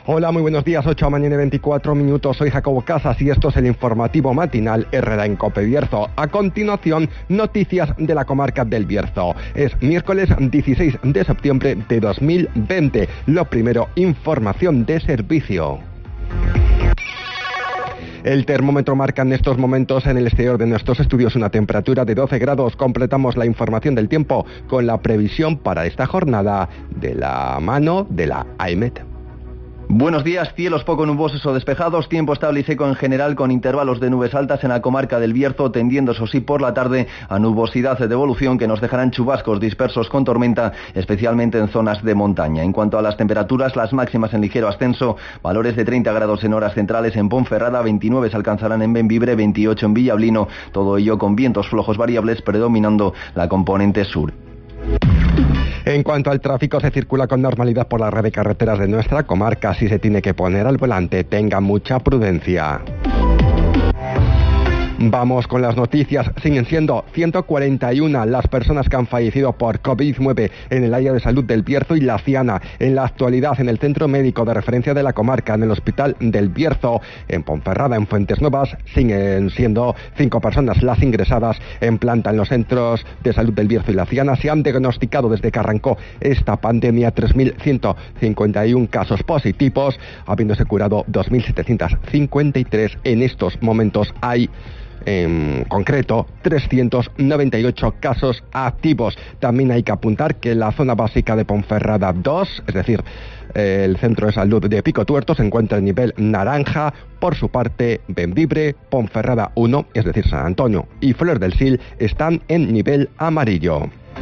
Hola, muy buenos días, 8 de la mañana y 24 minutos. Soy Jacobo Casas y esto es el informativo matinal Herrera en Cope Bierzo. A continuación, noticias de la comarca del Bierzo. Es miércoles 16 de septiembre de 2020. Lo primero, información de servicio. El termómetro marca en estos momentos en el exterior de nuestros estudios una temperatura de 12 grados. Completamos la información del tiempo con la previsión para esta jornada de la mano de la AEMET. Buenos días, cielos poco nubosos o despejados, tiempo estable y seco en general con intervalos de nubes altas en la comarca del Bierzo, tendiendo eso sí por la tarde a nubosidad de evolución que nos dejarán chubascos dispersos con tormenta, especialmente en zonas de montaña. En cuanto a las temperaturas, las máximas en ligero ascenso, valores de 30 grados en horas centrales en Ponferrada, 29 se alcanzarán en Bembibre, 28 en Villablino, todo ello con vientos flojos variables predominando la componente sur. En cuanto al tráfico, se circula con normalidad por la red de carreteras de nuestra comarca. Si se tiene que poner al volante, tenga mucha prudencia. Vamos con las noticias. Siguen siendo 141 las personas que han fallecido por COVID-19 en el área de salud del Bierzo y La Ciana. En la actualidad, en el centro médico de referencia de la comarca, en el hospital del Bierzo, en Ponferrada, en Fuentes Nuevas, siguen siendo 5 personas las ingresadas en planta. En los centros de salud del Bierzo y La Ciana se han diagnosticado desde que arrancó esta pandemia 3.151 casos positivos, habiéndose curado 2.753. En estos momentos hay en concreto 398 casos activos. También hay que apuntar que la zona básica de Ponferrada 2, es decir, el centro de salud de Picotuerto, se encuentra en nivel naranja. Por su parte, Bembibre, Ponferrada 1, es decir, San Antonio y Flor del Sil, están en nivel amarillo.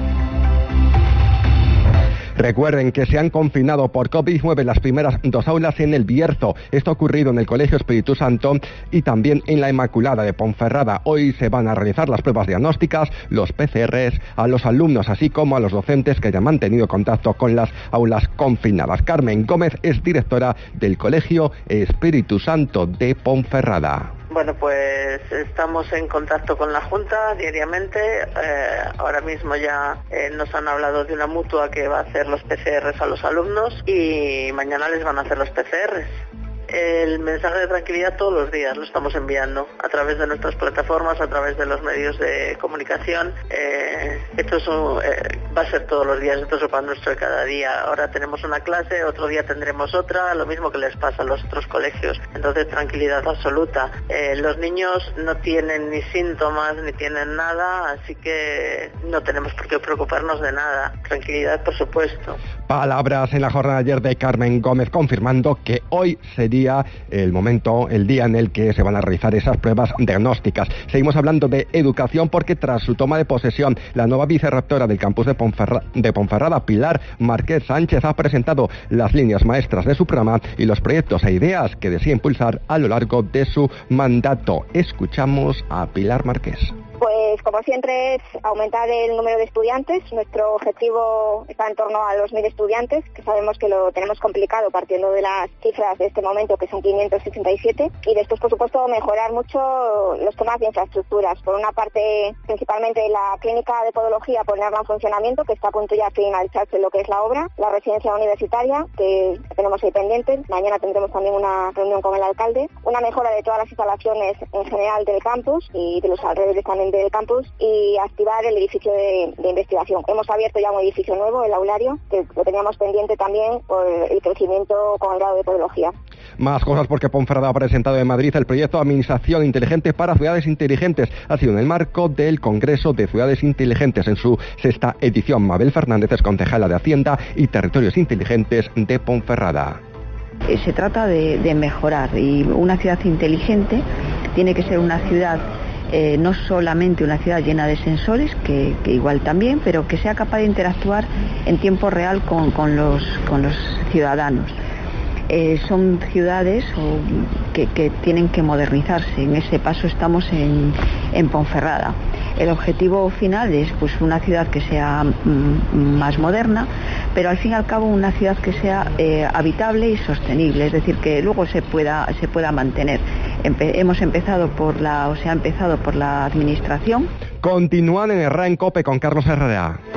Recuerden que se han confinado por COVID-19 las primeras 2 aulas en el Bierzo. Esto ha ocurrido en el Colegio Espíritu Santo y también en la Inmaculada de Ponferrada. Hoy se van a realizar las pruebas diagnósticas, los PCRs, a los alumnos, así como a los docentes que hayan mantenido contacto con las aulas confinadas. Carmen Gómez es directora del Colegio Espíritu Santo de Ponferrada. Bueno, pues estamos en contacto con la Junta diariamente. Ahora mismo ya nos han hablado de una mutua que va a hacer los PCRs a los alumnos y mañana les van a hacer los PCRs. El mensaje de tranquilidad todos los días lo estamos enviando a través de nuestras plataformas, a través de los medios de comunicación. Esto va a ser todos los días, esto es el pan nuestro de cada día. Ahora tenemos una clase, otro día tendremos otra, lo mismo que les pasa a los otros colegios. Entonces, tranquilidad absoluta. Los niños no tienen ni síntomas ni tienen nada, así que no tenemos por qué preocuparnos de nada. Tranquilidad, por supuesto. Palabras en la jornada de ayer de Carmen Gómez, confirmando que hoy sería el día en el que se van a realizar esas pruebas diagnósticas. Seguimos hablando de educación porque tras su toma de posesión, la nueva vicerrectora del campus de Ponferrada, Pilar Márquez Sánchez, ha presentado las líneas maestras de su programa y los proyectos e ideas que desea impulsar a lo largo de su mandato. Escuchamos a Pilar Márquez. Pues como siempre es aumentar el número de estudiantes. Nuestro objetivo está en torno a los 1.000 estudiantes, que sabemos que lo tenemos complicado partiendo de las cifras de este momento, que son 567. Y después, por supuesto, mejorar mucho los temas de infraestructuras. Por una parte, principalmente la clínica de podología, ponerla en funcionamiento, que está a punto ya de finalizarse lo que es la obra. La residencia universitaria, que tenemos ahí pendiente. Mañana tendremos también una reunión con el alcalde. Una mejora de todas las instalaciones en general del campus y de los alrededores también del campus, y activar el edificio de investigación. Hemos abierto ya un edificio nuevo, el aulario, que lo teníamos pendiente también por el crecimiento con el grado de podología. Más cosas porque Ponferrada ha presentado en Madrid el proyecto Administración Inteligente para Ciudades Inteligentes. Ha sido en el marco del Congreso de Ciudades Inteligentes en su 6ª edición. Mabel Fernández es concejala de Hacienda y Territorios Inteligentes de Ponferrada. Se trata de mejorar, y una ciudad inteligente tiene que ser una ciudad no solamente una ciudad llena de sensores, que igual también, pero que sea capaz de interactuar en tiempo real con los ciudadanos. Son ciudades que tienen que modernizarse. En ese paso estamos en Ponferrada. El objetivo final es pues una ciudad que sea más moderna, pero al fin y al cabo una ciudad que sea habitable y sostenible, es decir, que luego se pueda mantener. Se ha empezado por la administración. Continúan en Herrera en Cope con Carlos Herrera.